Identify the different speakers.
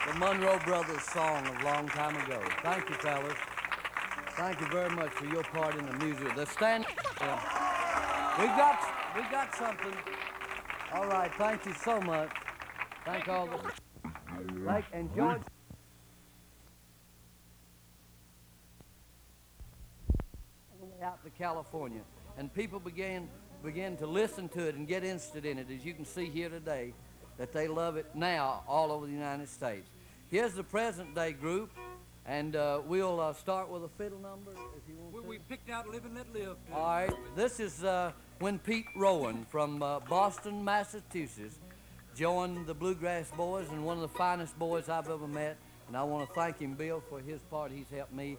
Speaker 1: the Monroe Brothers song a long time ago. Thank you, fellas. Thank you very much for your part in the music. The stand. We got something. All right. Thank you so much. Thank all the. Like and George. Out to California, and people began to listen to it and get interested in it, as you can see here today, that they love it now all over the United States. Here's the present day group, and we'll start with a fiddle number if you want to.
Speaker 2: We picked out Live and Let Live.
Speaker 1: All right, this is when Pete Rowan from Boston, Massachusetts, joined the Bluegrass Boys, and one of the finest boys I've ever met. And I want to thank him, Bill, for his part. He's helped me